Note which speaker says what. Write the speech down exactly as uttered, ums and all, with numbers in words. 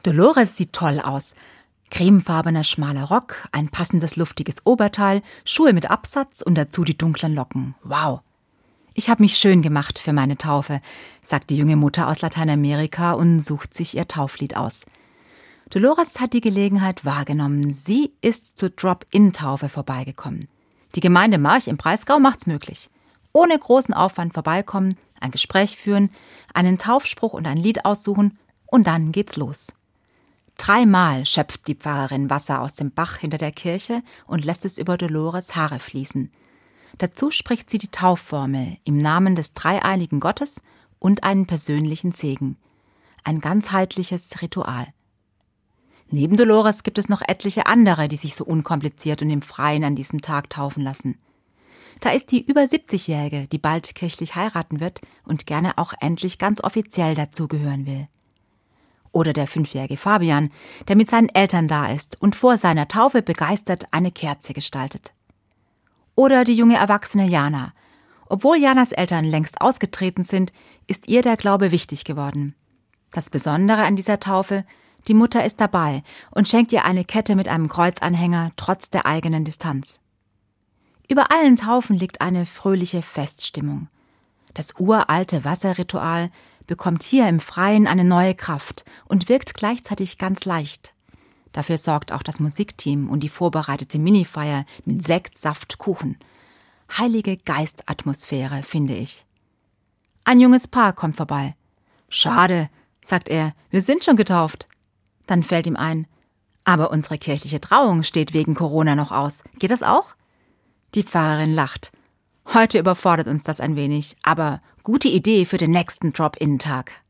Speaker 1: Dolores sieht toll aus. Cremefarbener schmaler Rock, ein passendes luftiges Oberteil, Schuhe mit Absatz und dazu die dunklen Locken. Wow! Ich habe mich schön gemacht für meine Taufe, sagt die junge Mutter aus Lateinamerika und sucht sich ihr Tauflied aus. Dolores hat die Gelegenheit wahrgenommen. Sie ist zur Drop-In-Taufe vorbeigekommen. Die Gemeinde March im Breisgau macht's möglich. Ohne großen Aufwand vorbeikommen, ein Gespräch führen, einen Taufspruch und ein Lied aussuchen und dann geht's los. Dreimal schöpft die Pfarrerin Wasser aus dem Bach hinter der Kirche und lässt es über Dolores Haare fließen. Dazu spricht sie die Taufformel im Namen des dreieinigen Gottes und einen persönlichen Segen. Ein ganzheitliches Ritual. Neben Dolores gibt es noch etliche andere, die sich so unkompliziert und im Freien an diesem Tag taufen lassen. Da ist die über siebzigjährige, die bald kirchlich heiraten wird und gerne auch endlich ganz offiziell dazugehören will. Oder der fünfjährige Fabian, der mit seinen Eltern da ist und vor seiner Taufe begeistert eine Kerze gestaltet. Oder die junge erwachsene Jana. Obwohl Janas Eltern längst ausgetreten sind, ist ihr der Glaube wichtig geworden. Das Besondere an dieser Taufe: die Mutter ist dabei und schenkt ihr eine Kette mit einem Kreuzanhänger trotz der eigenen Distanz. Über allen Taufen liegt eine fröhliche Feststimmung. Das uralte Wasserritual bekommt hier im Freien eine neue Kraft und wirkt gleichzeitig ganz leicht. Dafür sorgt auch das Musikteam und die vorbereitete Minifeier mit Sekt, Saft, Kuchen. Heilige Geist-Atmosphäre, finde ich. Ein junges Paar kommt vorbei. »Schade«, sagt er, »wir sind schon getauft.« Dann fällt ihm ein, »aber unsere kirchliche Trauung steht wegen Corona noch aus. Geht das auch?« Die Pfarrerin lacht. »Heute überfordert uns das ein wenig, aber gute Idee für den nächsten Drop-In-Tag.«